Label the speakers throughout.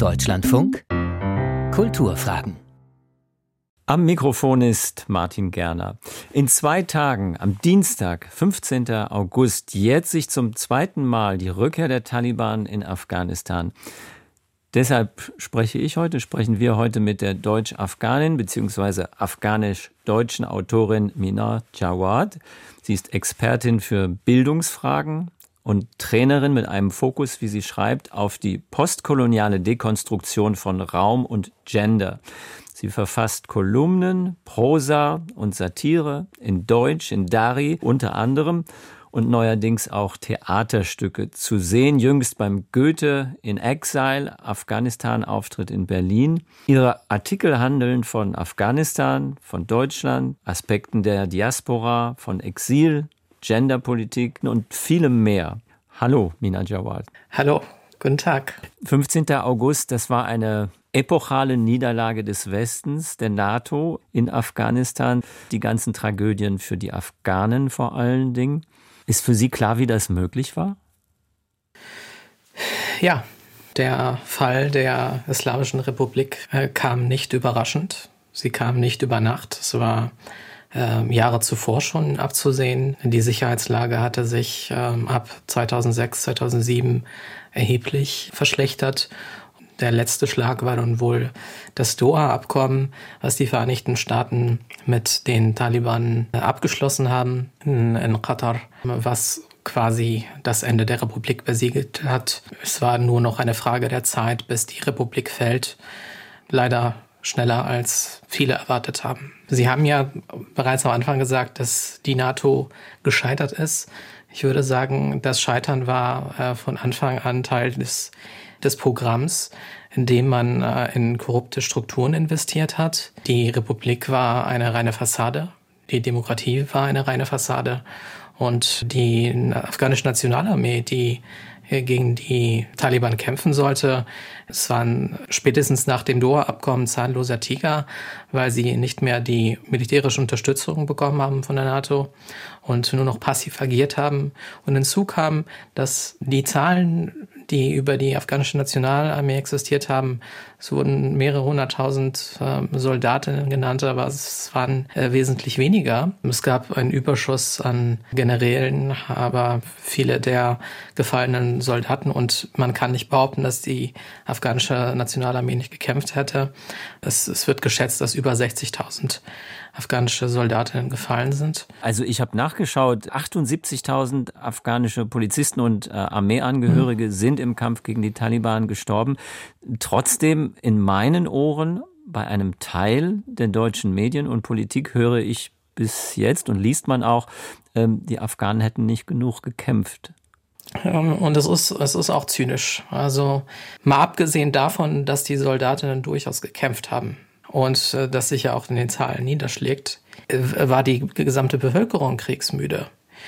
Speaker 1: Deutschlandfunk Kulturfragen.
Speaker 2: Am Mikrofon ist Martin Gerner. In 2 Tagen, am Dienstag, 15. August, jährt sich zum zweiten Mal die Rückkehr der Taliban in Afghanistan. Deshalb sprechen wir heute mit der Deutsch-Afghanin bzw. afghanisch-deutschen Autorin Mina Jawad. Sie ist Expertin für Bildungsfragen und Trainerin mit einem Fokus, wie sie schreibt, auf die postkoloniale Dekonstruktion von Raum und Gender. Sie verfasst Kolumnen, Prosa und Satire in Deutsch, in Dari unter anderem und neuerdings auch Theaterstücke zu sehen, jüngst beim Goethe in Exile, Afghanistan-Auftritt in Berlin. Ihre Artikel handeln von Afghanistan, von Deutschland, Aspekten der Diaspora, von Exil, Genderpolitik und vielem mehr. Hallo, Mina Jawad.
Speaker 3: Hallo, guten Tag.
Speaker 2: 15. August, das war eine epochale Niederlage des Westens, der NATO in Afghanistan. Die ganzen Tragödien für die Afghanen vor allen Dingen. Ist für Sie klar, wie das möglich war?
Speaker 3: Ja, der Fall der Islamischen Republik kam nicht überraschend. Sie kam nicht über Nacht. Es war Jahre zuvor schon abzusehen. Die Sicherheitslage hatte sich ab 2006, 2007 erheblich verschlechtert. Der letzte Schlag war dann wohl das Doha-Abkommen, was die Vereinigten Staaten mit den Taliban abgeschlossen haben in Katar, was quasi das Ende der Republik besiegelt hat. Es war nur noch eine Frage der Zeit, bis die Republik fällt. Leider schneller, als viele erwartet haben. Sie haben ja bereits am Anfang gesagt, dass die NATO gescheitert ist. Ich würde sagen, das Scheitern war von Anfang an Teil des Programms, in dem man in korrupte Strukturen investiert hat. Die Republik war eine reine Fassade, die Demokratie war eine reine Fassade und die afghanische Nationalarmee, die gegen die Taliban kämpfen sollte. Es waren spätestens nach dem Doha-Abkommen zahnloser Tiger, weil sie nicht mehr die militärische Unterstützung bekommen haben von der NATO und nur noch passiv agiert haben. Und hinzu kam, dass die Zahlen, die über die afghanische Nationalarmee existiert haben, es wurden mehrere 100.000 Soldatinnen genannt, aber es waren wesentlich weniger. Es gab einen Überschuss an Generälen, aber viele der gefallenen Soldaten, und man kann nicht behaupten, dass die afghanische Nationalarmee nicht gekämpft hätte. Es wird geschätzt, dass über 60.000 afghanische Soldatinnen gefallen sind.
Speaker 2: Also ich habe nachgeschaut, 78.000 afghanische Polizisten und Armeeangehörige sind im Kampf gegen die Taliban gestorben. Trotzdem in meinen Ohren, bei einem Teil der deutschen Medien und Politik höre ich bis jetzt und liest man auch, die Afghanen hätten nicht genug gekämpft.
Speaker 3: Und es ist auch zynisch. Also mal abgesehen davon, dass die Soldatinnen durchaus gekämpft haben und das sich ja auch in den Zahlen niederschlägt, war die gesamte Bevölkerung kriegsmüde.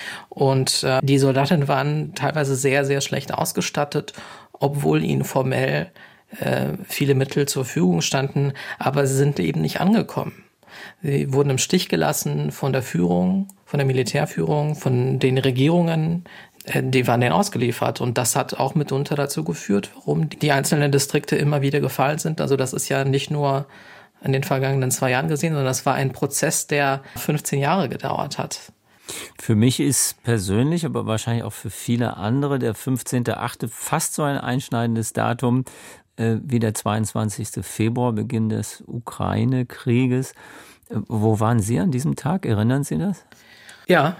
Speaker 3: Und die Soldatinnen waren teilweise sehr, sehr schlecht ausgestattet, obwohl ihnen formell viele Mittel zur Verfügung standen, aber sie sind eben nicht angekommen. Sie wurden im Stich gelassen von der Führung, von der Militärführung, von den Regierungen. Die waren denen ausgeliefert, und das hat auch mitunter dazu geführt, warum die einzelnen Distrikte immer wieder gefallen sind. Also das ist ja nicht nur in den vergangenen 2 Jahren gesehen, sondern das war ein Prozess, der 15 Jahre gedauert hat.
Speaker 2: Für mich ist persönlich, aber wahrscheinlich auch für viele andere, der 15.8. fast so ein einschneidendes Datum wie der 22. Februar, Beginn des Ukraine-Krieges. Wo waren Sie an diesem Tag? Erinnern Sie das?
Speaker 3: Ja,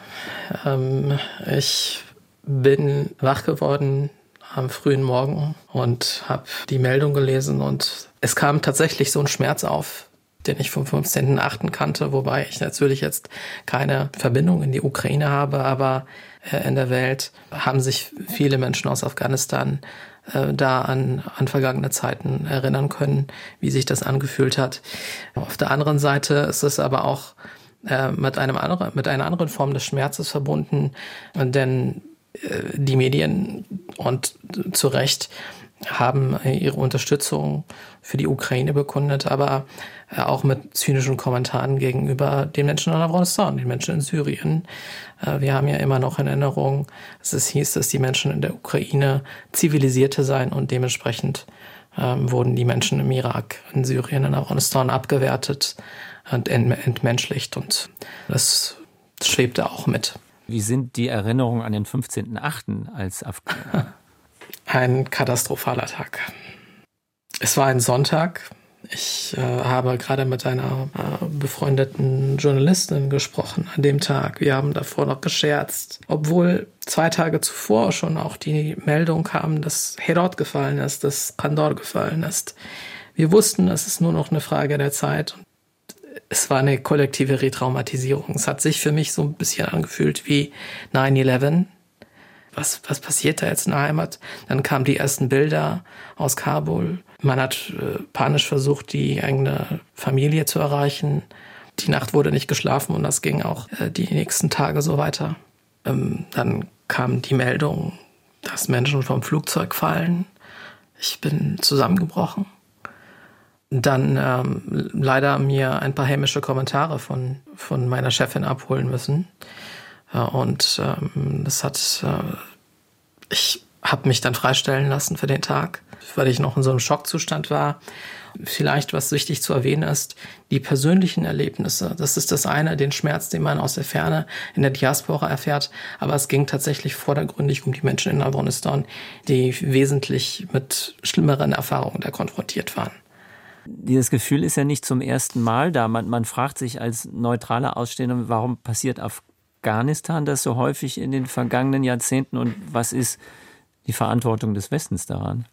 Speaker 3: ich bin wach geworden am frühen Morgen und habe die Meldung gelesen, und es kam tatsächlich so ein Schmerz auf, den ich vom 15.8. kannte, wobei ich natürlich jetzt keine Verbindung in die Ukraine habe, aber in der Welt haben sich viele Menschen aus Afghanistan da an vergangene Zeiten erinnern können, wie sich das angefühlt hat. Auf der anderen Seite ist es aber auch mit einer anderen Form des Schmerzes verbunden, denn die Medien, und zu Recht, haben ihre Unterstützung für die Ukraine bekundet, aber auch mit zynischen Kommentaren gegenüber den Menschen in Afghanistan, den Menschen in Syrien. Wir haben ja immer noch in Erinnerung, dass es hieß, dass die Menschen in der Ukraine zivilisierter seien und dementsprechend wurden die Menschen im Irak, in Syrien, in Afghanistan abgewertet und entmenschlicht. Und das schwebte auch mit.
Speaker 2: Wie sind die Erinnerungen an den 15.08. als Afghaner?
Speaker 3: Ein katastrophaler Tag. Es war ein Sonntag. Ich habe gerade mit einer befreundeten Journalistin gesprochen an dem Tag. Wir haben davor noch gescherzt, obwohl 2 Tage zuvor schon auch die Meldung kam, dass Herat gefallen ist, dass Kandahar gefallen ist. Wir wussten, es ist nur noch eine Frage der Zeit. Es war eine kollektive Retraumatisierung. Es hat sich für mich so ein bisschen angefühlt wie 9/11. Was passiert da jetzt in der Heimat? Dann kamen die ersten Bilder aus Kabul. Man hat panisch versucht, die eigene Familie zu erreichen. Die Nacht wurde nicht geschlafen und das ging auch die nächsten Tage so weiter. Dann kam die Meldung, dass Menschen vom Flugzeug fallen. Ich bin zusammengebrochen. Dann leider mir ein paar hämische Kommentare von meiner Chefin abholen müssen. Und ich habe mich dann freistellen lassen für den Tag, weil ich noch in so einem Schockzustand war. Vielleicht, was wichtig zu erwähnen ist, die persönlichen Erlebnisse. Das ist das eine, den Schmerz, den man aus der Ferne in der Diaspora erfährt. Aber es ging tatsächlich vordergründig um die Menschen in Afghanistan, die wesentlich mit schlimmeren Erfahrungen da konfrontiert waren.
Speaker 2: Dieses Gefühl ist ja nicht zum ersten Mal da. Man fragt sich als neutraler Ausstehender, warum passiert Afghanistan das so häufig in den vergangenen Jahrzehnten und was ist die Verantwortung des Westens daran?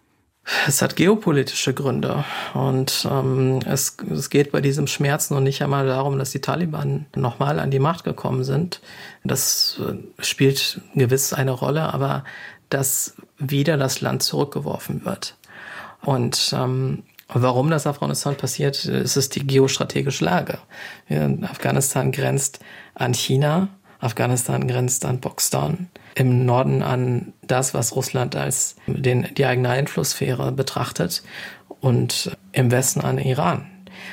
Speaker 3: Es hat geopolitische Gründe und es geht bei diesem Schmerz noch nicht einmal darum, dass die Taliban nochmal an die Macht gekommen sind. Das spielt gewiss eine Rolle, aber dass wieder das Land zurückgeworfen wird. Und warum das Afghanistan passiert, ist es die geostrategische Lage. Afghanistan grenzt an China, Afghanistan grenzt an Pakistan, im Norden an das, was Russland als die eigene Einflusssphäre betrachtet und im Westen an Iran.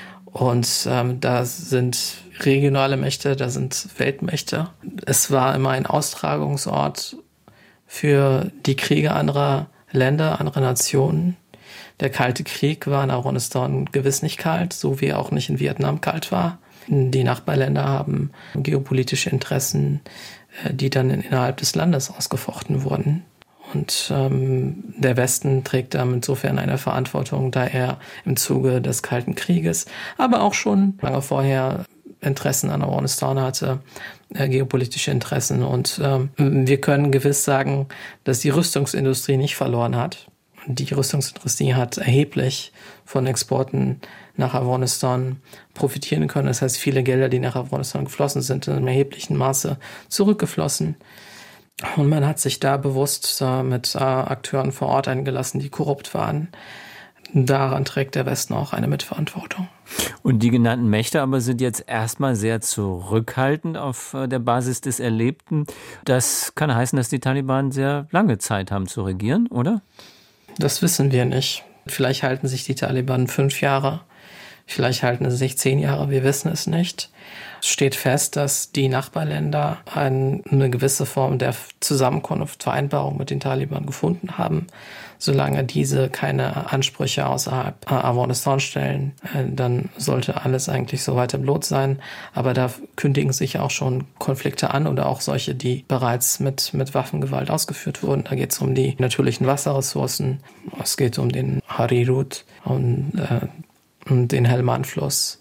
Speaker 3: Und da sind regionale Mächte, da sind Weltmächte. Es war immer ein Austragungsort für die Kriege anderer Länder, anderer Nationen. Der Kalte Krieg war in Afghanistan gewiss nicht kalt, so wie er auch nicht in Vietnam kalt war. Die Nachbarländer haben geopolitische Interessen, die dann innerhalb des Landes ausgefochten wurden. Und der Westen trägt damit insofern eine Verantwortung, da er im Zuge des Kalten Krieges, aber auch schon lange vorher Interessen an Afghanistan hatte, geopolitische Interessen. Und wir können gewiss sagen, dass die Rüstungsindustrie nicht verloren hat. Die Rüstungsindustrie hat erheblich von Exporten nach Afghanistan profitieren können. Das heißt, viele Gelder, die nach Afghanistan geflossen sind, sind in erheblichem Maße zurückgeflossen. Und man hat sich da bewusst mit Akteuren vor Ort eingelassen, die korrupt waren. Daran trägt der Westen auch eine Mitverantwortung.
Speaker 2: Und die genannten Mächte aber sind jetzt erstmal sehr zurückhaltend auf der Basis des Erlebten. Das kann heißen, dass die Taliban sehr lange Zeit haben zu regieren, oder?
Speaker 3: Das wissen wir nicht. Vielleicht halten sich die Taliban 5 Jahre, vielleicht halten sie sich 10 Jahre, wir wissen es nicht. Es steht fest, dass die Nachbarländer eine gewisse Form der Zusammenkunft, Vereinbarung mit den Taliban gefunden haben. Solange diese keine Ansprüche außerhalb Afghanistan stellen, dann sollte alles eigentlich so weiter Blut sein. Aber da kündigen sich auch schon Konflikte an oder auch solche, die bereits mit Waffengewalt ausgeführt wurden. Da geht es um die natürlichen Wasserressourcen, es geht um den Harirut und den Helmand-Fluss,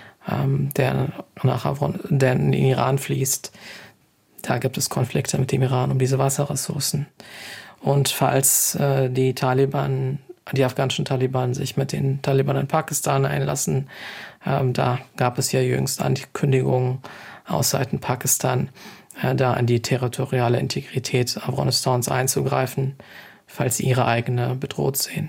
Speaker 3: der in den Iran fließt. Da gibt es Konflikte mit dem Iran um diese Wasserressourcen. Und falls die afghanischen Taliban sich mit den Taliban in Pakistan einlassen, da gab es ja jüngst Ankündigungen aus Seiten Pakistan, da an die territoriale Integrität Afghanistans einzugreifen, falls sie ihre eigene bedroht sehen.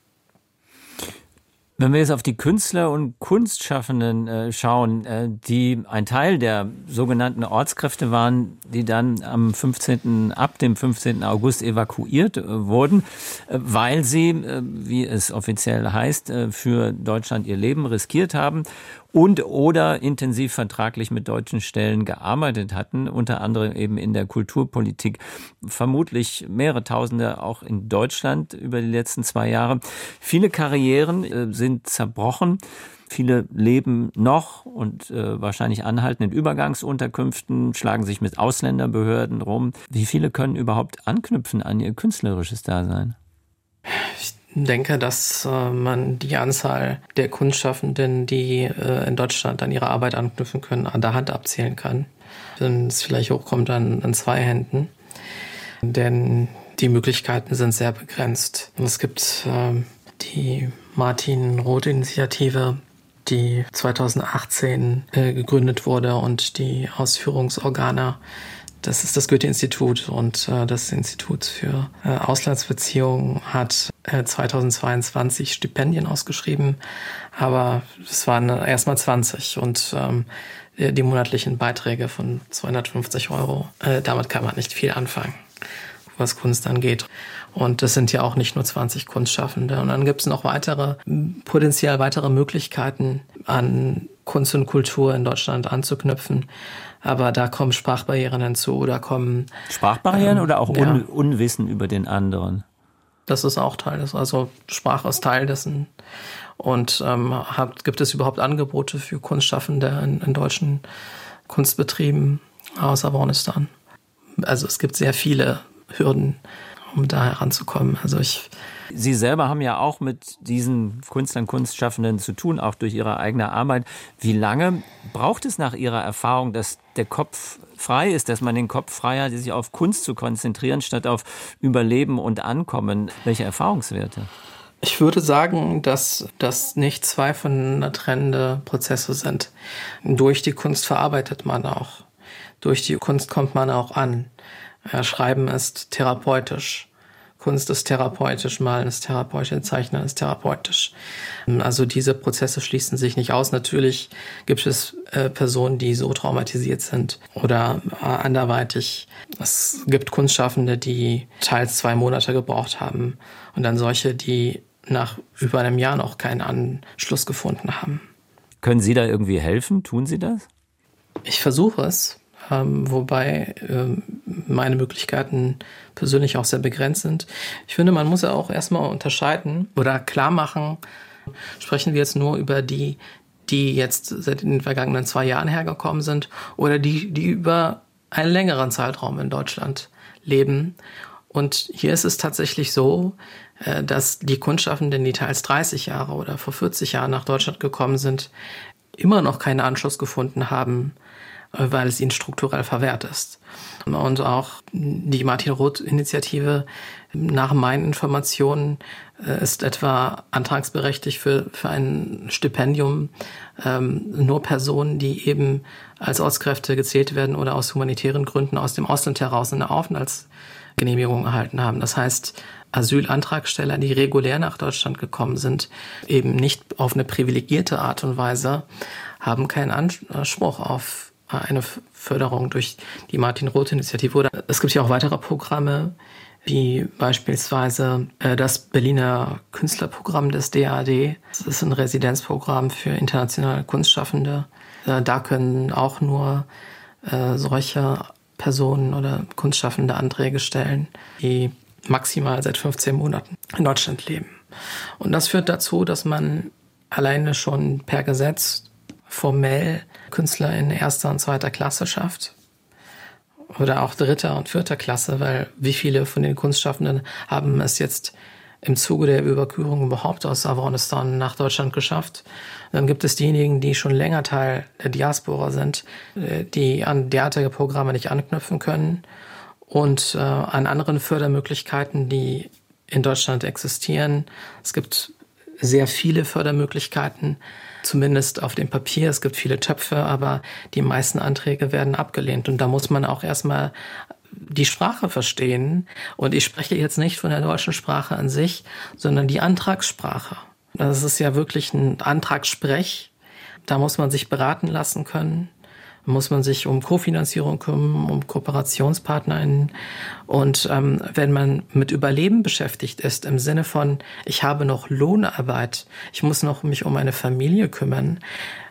Speaker 2: Wenn wir jetzt auf die Künstler und Kunstschaffenden schauen, die ein Teil der sogenannten Ortskräfte waren, die dann ab dem 15. August evakuiert wurden, weil sie, wie es offiziell heißt, für Deutschland ihr Leben riskiert haben und oder intensiv vertraglich mit deutschen Stellen gearbeitet hatten, unter anderem eben in der Kulturpolitik, vermutlich mehrere Tausende auch in Deutschland über die letzten 2 Jahre. Viele Karrieren sind zerbrochen. Viele leben noch und wahrscheinlich anhalten in Übergangsunterkünften, schlagen sich mit Ausländerbehörden rum. Wie viele können überhaupt anknüpfen an ihr künstlerisches Dasein?
Speaker 3: Ich denke, dass man die Anzahl der Kunstschaffenden, die in Deutschland an ihre Arbeit anknüpfen können, an der Hand abzählen kann. Wenn es vielleicht hochkommt an 2 Händen. Denn die Möglichkeiten sind sehr begrenzt. Es gibt die Martin-Roth-Initiative, die 2018 gegründet wurde, und die Ausführungsorgane, das ist das Goethe-Institut und das Institut für Auslandsbeziehungen, hat 2022 Stipendien ausgeschrieben, aber es waren erstmal 20 und die monatlichen Beiträge von 250 €, damit kann man nicht viel anfangen, was Kunst angeht. Und das sind ja auch nicht nur 20 Kunstschaffende. Und dann gibt es noch potenziell weitere Möglichkeiten, an Kunst und Kultur in Deutschland anzuknüpfen. Aber da kommen Sprachbarrieren hinzu.
Speaker 2: Sprachbarrieren oder auch Unwissen über den anderen?
Speaker 3: Das ist auch Teil des, also Sprache ist Teil dessen. Und gibt es überhaupt Angebote für Kunstschaffende in deutschen Kunstbetrieben aus Afghanistan? Also es gibt sehr viele Hürden, um da heranzukommen.
Speaker 2: Sie selber haben ja auch mit diesen Künstlern, Kunstschaffenden zu tun, auch durch Ihre eigene Arbeit. Wie lange braucht es nach Ihrer Erfahrung, dass der Kopf frei ist, dass man den Kopf frei hat, sich auf Kunst zu konzentrieren, statt auf Überleben und Ankommen? Welche Erfahrungswerte?
Speaker 3: Ich würde sagen, dass das nicht 2 voneinander trennende Prozesse sind. Durch die Kunst verarbeitet man auch. Durch die Kunst kommt man auch an. Schreiben ist therapeutisch. Kunst ist therapeutisch, Malen ist therapeutisch, Zeichnen ist therapeutisch. Also diese Prozesse schließen sich nicht aus. Natürlich gibt es Personen, die so traumatisiert sind oder anderweitig. Es gibt Kunstschaffende, die teils 2 Monate gebraucht haben und dann solche, die nach über einem Jahr noch keinen Anschluss gefunden haben.
Speaker 2: Können Sie da irgendwie helfen? Tun Sie das?
Speaker 3: Ich versuche es. Wobei meine Möglichkeiten persönlich auch sehr begrenzt sind. Ich finde, man muss ja auch erstmal unterscheiden oder klar machen, sprechen wir jetzt nur über die jetzt seit den vergangenen 2 Jahren hergekommen sind oder die über einen längeren Zeitraum in Deutschland leben. Und hier ist es tatsächlich so, dass die Kunstschaffenden, die teils 30 Jahre oder vor 40 Jahren nach Deutschland gekommen sind, immer noch keinen Anschluss gefunden haben, weil es ihnen strukturell verwehrt ist. Und auch die Martin-Roth-Initiative, nach meinen Informationen, ist etwa antragsberechtigt für ein Stipendium nur Personen, die eben als Ortskräfte gezählt werden oder aus humanitären Gründen aus dem Ausland heraus eine Aufenthaltsgenehmigung erhalten haben. Das heißt, Asylantragsteller, die regulär nach Deutschland gekommen sind, eben nicht auf eine privilegierte Art und Weise, haben keinen Anspruch auf eine Förderung durch die Martin-Roth-Initiative. Oder es gibt ja auch weitere Programme, wie beispielsweise das Berliner Künstlerprogramm des DAAD. Das ist ein Residenzprogramm für internationale Kunstschaffende. Da können auch nur solche Personen oder Kunstschaffende Anträge stellen, die maximal seit 15 Monaten in Deutschland leben. Und das führt dazu, dass man alleine schon per Gesetz formell Künstler in 1. und 2. Klasse schafft. Oder auch 3. und 4. Klasse, weil wie viele von den Kunstschaffenden haben es jetzt im Zuge der Überführung überhaupt aus Afghanistan nach Deutschland geschafft. Dann gibt es diejenigen, die schon länger Teil der Diaspora sind, die an derartige Programme nicht anknüpfen können und an anderen Fördermöglichkeiten, die in Deutschland existieren. Es gibt sehr viele Fördermöglichkeiten, zumindest auf dem Papier. Es gibt viele Töpfe, aber die meisten Anträge werden abgelehnt. Und da muss man auch erstmal die Sprache verstehen. Und ich spreche jetzt nicht von der deutschen Sprache an sich, sondern die Antragssprache. Das ist ja wirklich ein Antragssprech. Da muss man sich beraten lassen können. Da muss man sich um Kofinanzierung kümmern, um KooperationspartnerInnen. Und wenn man mit Überleben beschäftigt ist, im Sinne von, ich habe noch Lohnarbeit, ich muss noch mich um meine Familie kümmern,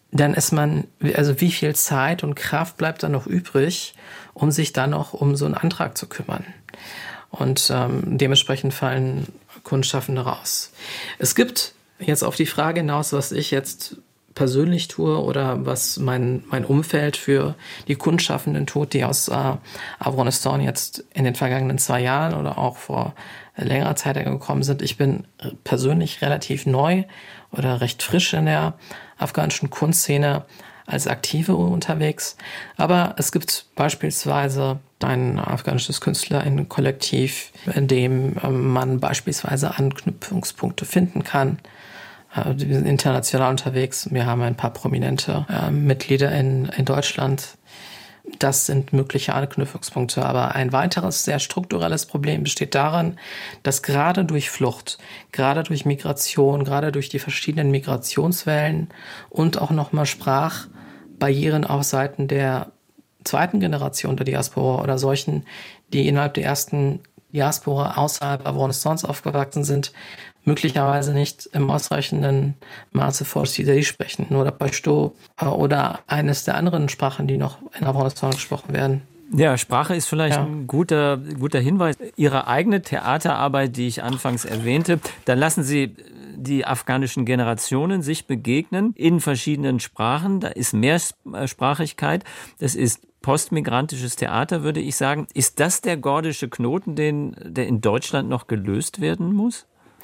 Speaker 3: dann ist man, also wie viel Zeit und Kraft bleibt dann noch übrig, um sich dann noch um so einen Antrag zu kümmern? Und dementsprechend fallen Kunstschaffende raus. Es gibt jetzt auf die Frage hinaus, was ich jetzt persönlich tue oder was mein Umfeld für die Kunstschaffenden tut, die aus Afghanistan jetzt in den vergangenen 2 Jahren oder auch vor längerer Zeit gekommen sind. Ich bin persönlich relativ neu oder recht frisch in der afghanischen Kunstszene als Aktive unterwegs. Aber es gibt beispielsweise ein afghanisches KünstlerInnen-Kollektiv, in dem man beispielsweise Anknüpfungspunkte finden kann. Wir sind international unterwegs. Wir haben ein paar prominente Mitglieder in Deutschland. Das sind mögliche Anknüpfungspunkte. Aber ein weiteres sehr strukturelles Problem besteht darin, dass gerade durch Flucht, gerade durch Migration, gerade durch die verschiedenen Migrationswellen und auch nochmal Sprachbarrieren auf Seiten der zweiten Generation der Diaspora oder solchen, die innerhalb der ersten Diaspora außerhalb Afghanistans aufgewachsen sind, möglicherweise nicht im ausreichenden Maße Farsi sprechen oder Pashto oder eines der anderen Sprachen, die noch in Afghanistan gesprochen werden.
Speaker 2: Ja, Sprache ist vielleicht ein guter Hinweis. Ihre eigene Theaterarbeit, die ich anfangs erwähnte, dann lassen Sie die afghanischen Generationen sich begegnen in verschiedenen Sprachen. Da ist Mehrsprachigkeit. Das ist postmigrantisches Theater, würde ich sagen. Ist das der gordische Knoten, der in Deutschland noch gelöst werden muss?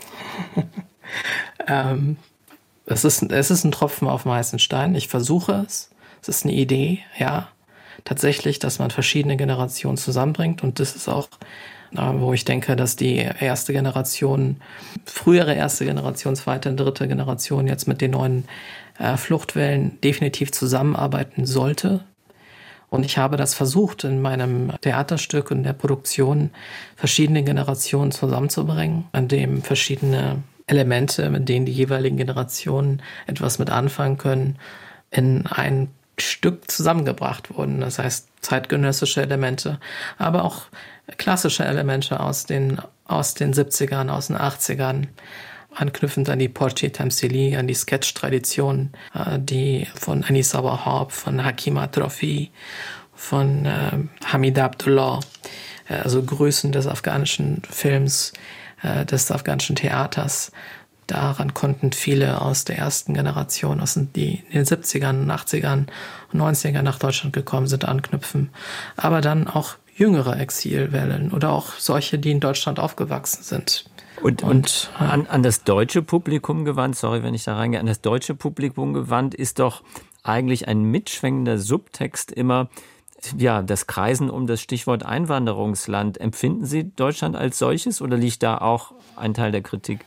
Speaker 3: Es ist ein Tropfen auf den heißen Stein. Ich versuche es. Es ist eine Idee, ja. Tatsächlich, dass man verschiedene Generationen zusammenbringt. Und das ist auch, wo ich denke, dass die erste Generation, frühere erste Generation, zweite und dritte Generation jetzt mit den neuen Fluchtwellen definitiv zusammenarbeiten sollte. Und ich habe das versucht, in meinem Theaterstück und der Produktion verschiedene Generationen zusammenzubringen, an dem verschiedene Elemente, mit denen die jeweiligen Generationen etwas mit anfangen können, in ein Stück zusammengebracht wurden. Das heißt, zeitgenössische Elemente, aber auch klassische Elemente aus den 70ern, aus den 80ern, anknüpfend an die Portrait Tamsili, an die Sketch-Tradition, die von Anissa Wahab, von Hakim Atrafi, von Hamida Abdullah, also Größen des afghanischen Films, des afghanischen Theaters. Daran konnten viele aus der ersten Generation, die in den 70ern, 80ern und 90ern nach Deutschland gekommen sind, anknüpfen. Aber dann auch jüngere Exilwellen oder auch solche, die in Deutschland aufgewachsen sind.
Speaker 2: Und an das deutsche Publikum gewandt, sorry, wenn ich da reingehe, an das deutsche Publikum gewandt, ist doch eigentlich ein mitschwingender Subtext immer, ja, das Kreisen um das Stichwort Einwanderungsland. Empfinden Sie Deutschland als solches oder liegt da auch ein Teil der Kritik?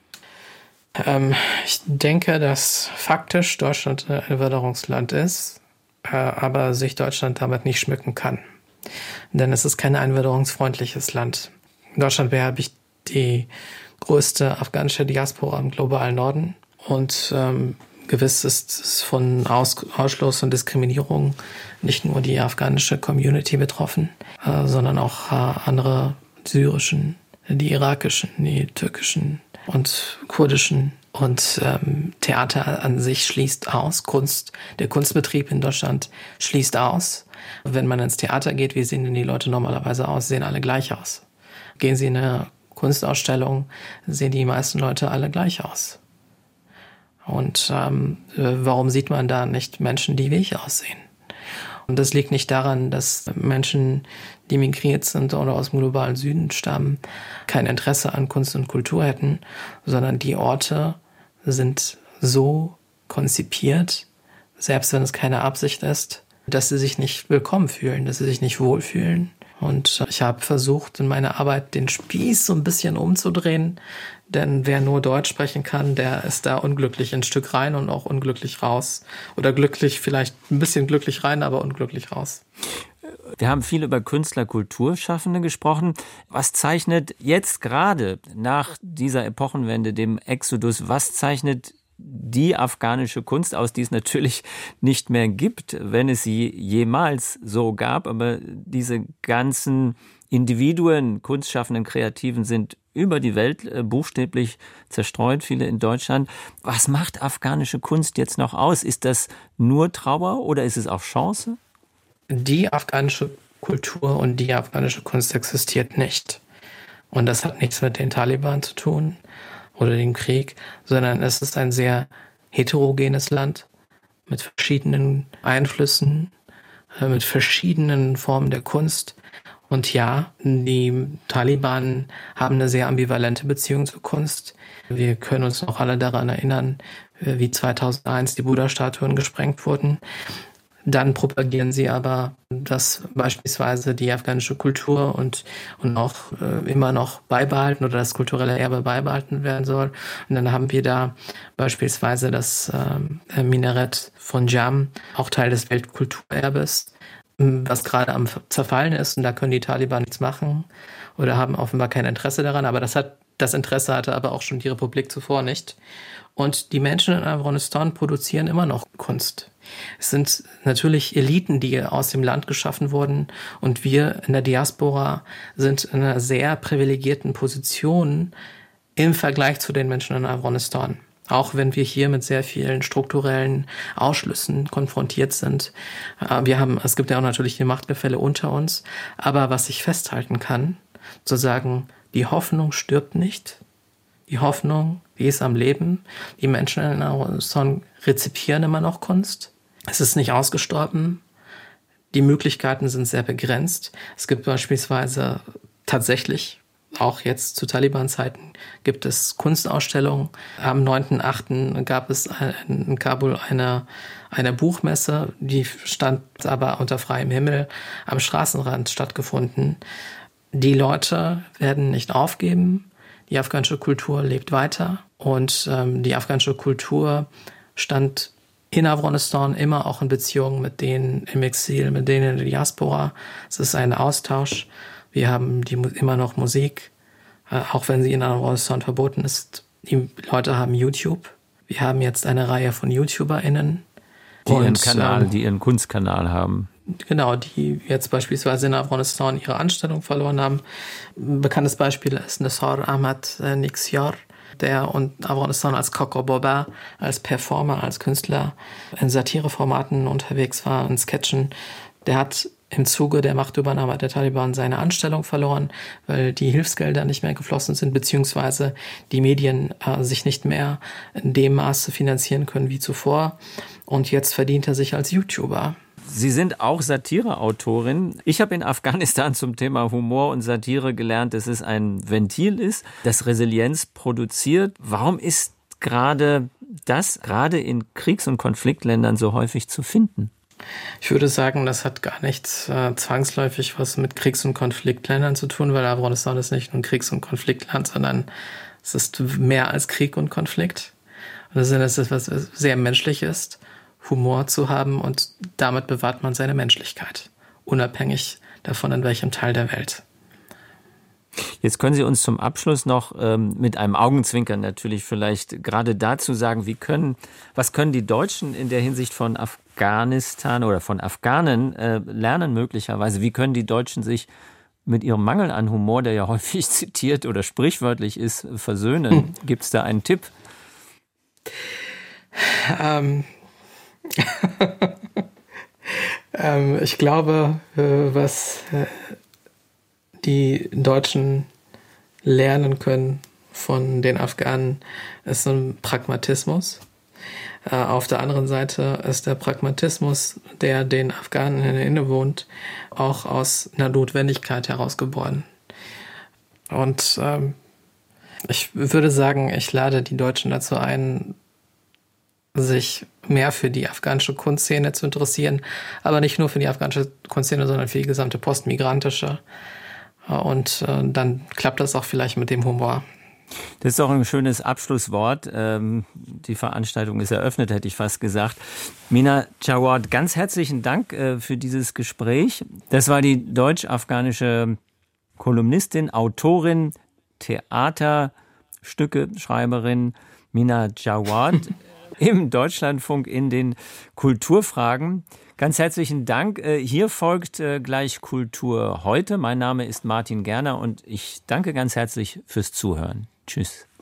Speaker 3: Ich denke, dass faktisch Deutschland ein Einwanderungsland ist, aber sich Deutschland damit nicht schmücken kann. Denn es ist kein einwanderungsfreundliches Land. In Deutschland beherbergt die größte afghanische Diaspora im globalen Norden. Und gewiss ist es von Ausschluss und Diskriminierung nicht nur die afghanische Community betroffen, sondern auch andere syrischen, die irakischen, die türkischen und kurdischen. Und Theater an sich schließt aus. Der Kunstbetrieb in Deutschland schließt aus. Wenn man ins Theater geht, wie sehen denn die Leute normalerweise aus? Sehen alle gleich aus. Gehen Sie in eine Kunstausstellung, sehen die meisten Leute alle gleich aus. Und warum sieht man da nicht Menschen, die wie ich aussehen? Und das liegt nicht daran, dass Menschen, die migriert sind oder aus dem globalen Süden stammen, kein Interesse an Kunst und Kultur hätten, sondern die Orte sind so konzipiert, selbst wenn es keine Absicht ist, dass sie sich nicht willkommen fühlen, dass sie sich nicht wohlfühlen. Und ich habe versucht, in meiner Arbeit den Spieß so ein bisschen umzudrehen, denn wer nur Deutsch sprechen kann, der ist da unglücklich ein Stück rein und auch unglücklich raus. Oder glücklich, vielleicht ein bisschen glücklich rein, aber unglücklich raus.
Speaker 2: Wir haben viel über Künstler, Kulturschaffende gesprochen. Was zeichnet jetzt gerade nach dieser Epochenwende, dem Exodus, was zeichnet die afghanische Kunst aus, die es natürlich nicht mehr gibt, wenn es sie jemals so gab, aber diese ganzen Individuen, Kunstschaffenden, Kreativen sind über die Welt, buchstäblich zerstreut, viele in Deutschland. Was macht afghanische Kunst jetzt noch aus? Ist das nur Trauer oder ist es auch Chance?
Speaker 3: Die afghanische Kultur und die afghanische Kunst existiert nicht. Und das hat nichts mit den Taliban zu tun oder dem Krieg, sondern es ist ein sehr heterogenes Land mit verschiedenen Einflüssen, mit verschiedenen Formen der Kunst. Und ja, die Taliban haben eine sehr ambivalente Beziehung zur Kunst. Wir können uns noch alle daran erinnern, wie 2001 die Buddha-Statuen gesprengt wurden. Dann propagieren sie aber, dass beispielsweise die afghanische Kultur und auch immer noch beibehalten oder das kulturelle Erbe beibehalten werden soll. Und dann haben wir da beispielsweise das Minarett von Jam, auch Teil des Weltkulturerbes, was gerade am Zerfallen ist. Und da können die Taliban nichts machen oder haben offenbar kein Interesse daran. Aber das Interesse hatte aber auch schon die Republik zuvor nicht. Und die Menschen in Afghanistan produzieren immer noch Kunst. Es sind natürlich Eliten, die aus dem Land geschaffen wurden. Und wir in der Diaspora sind in einer sehr privilegierten Position im Vergleich zu den Menschen in Afghanistan. Auch wenn wir hier mit sehr vielen strukturellen Ausschlüssen konfrontiert sind. Es gibt ja auch natürlich die Machtgefälle unter uns. Aber was ich festhalten kann, zu sagen, die Hoffnung stirbt nicht. Die Hoffnung, die ist am Leben. Die Menschen in Afghanistan rezipieren immer noch Kunst. Es ist nicht ausgestorben. Die Möglichkeiten sind sehr begrenzt. Es gibt beispielsweise tatsächlich, auch jetzt zu Taliban-Zeiten, gibt es Kunstausstellungen. Am 9.8. gab es in Kabul eine Buchmesse, die stand aber unter freiem Himmel am Straßenrand stattgefunden. Die Leute werden nicht aufgeben. Die afghanische Kultur lebt weiter und die afghanische Kultur stand in Afghanistan immer auch in Beziehung mit denen im Exil, mit denen in der Diaspora. Es ist ein Austausch. Wir haben immer noch Musik, auch wenn sie in Afghanistan verboten ist. Die Leute haben YouTube. Wir haben jetzt eine Reihe von YouTuberInnen.
Speaker 2: Die ihren Kunstkanal haben.
Speaker 3: Genau, die jetzt beispielsweise in Afghanistan ihre Anstellung verloren haben. Ein bekanntes Beispiel ist Nisar Ahmad Nixiar, der in Afghanistan als Coco Boba, als Performer, als Künstler in Satireformaten unterwegs war, in Sketchen. Der hat im Zuge der Machtübernahme der Taliban seine Anstellung verloren, weil die Hilfsgelder nicht mehr geflossen sind, beziehungsweise die Medien sich nicht mehr in dem Maße finanzieren können wie zuvor. Und jetzt verdient er sich als YouTuber.
Speaker 2: Sie sind auch Satireautorin. Ich habe in Afghanistan zum Thema Humor und Satire gelernt, dass es ein Ventil ist, das Resilienz produziert. Warum ist gerade in Kriegs- und Konfliktländern so häufig zu finden?
Speaker 3: Ich würde sagen, das hat gar nichts zwangsläufig was mit Kriegs- und Konfliktländern zu tun, weil Afghanistan ist nicht nur ein Kriegs- und Konfliktland, sondern es ist mehr als Krieg und Konflikt. Und das ist etwas sehr Menschliches, Humor zu haben und damit bewahrt man seine Menschlichkeit, unabhängig davon, in welchem Teil der Welt.
Speaker 2: Jetzt können Sie uns zum Abschluss noch mit einem Augenzwinkern natürlich vielleicht gerade dazu sagen, was können die Deutschen in der Hinsicht von Afghanistan oder von Afghanen lernen möglicherweise? Wie können die Deutschen sich mit ihrem Mangel an Humor, der ja häufig zitiert oder sprichwörtlich ist, versöhnen? Gibt es da einen Tipp?
Speaker 3: Ich glaube, was die Deutschen lernen können von den Afghanen, ist ein Pragmatismus. Auf der anderen Seite ist der Pragmatismus, der den Afghanen innewohnt, auch aus einer Notwendigkeit herausgeboren. Und ich würde sagen, ich lade die Deutschen dazu ein, sich mehr für die afghanische Kunstszene zu interessieren, aber nicht nur für die afghanische Kunstszene, sondern für die gesamte postmigrantische. Und dann klappt das auch vielleicht mit dem Humor.
Speaker 2: Das ist doch ein schönes Abschlusswort. Die Veranstaltung ist eröffnet, hätte ich fast gesagt. Mina Jawad, ganz herzlichen Dank für dieses Gespräch. Das war die deutsch-afghanische Kolumnistin, Autorin, Theaterstücke-Schreiberin Mina Jawad. im Deutschlandfunk in den Kulturfragen. Ganz herzlichen Dank. Hier folgt gleich Kultur heute. Mein Name ist Martin Gerner und ich danke ganz herzlich fürs Zuhören. Tschüss.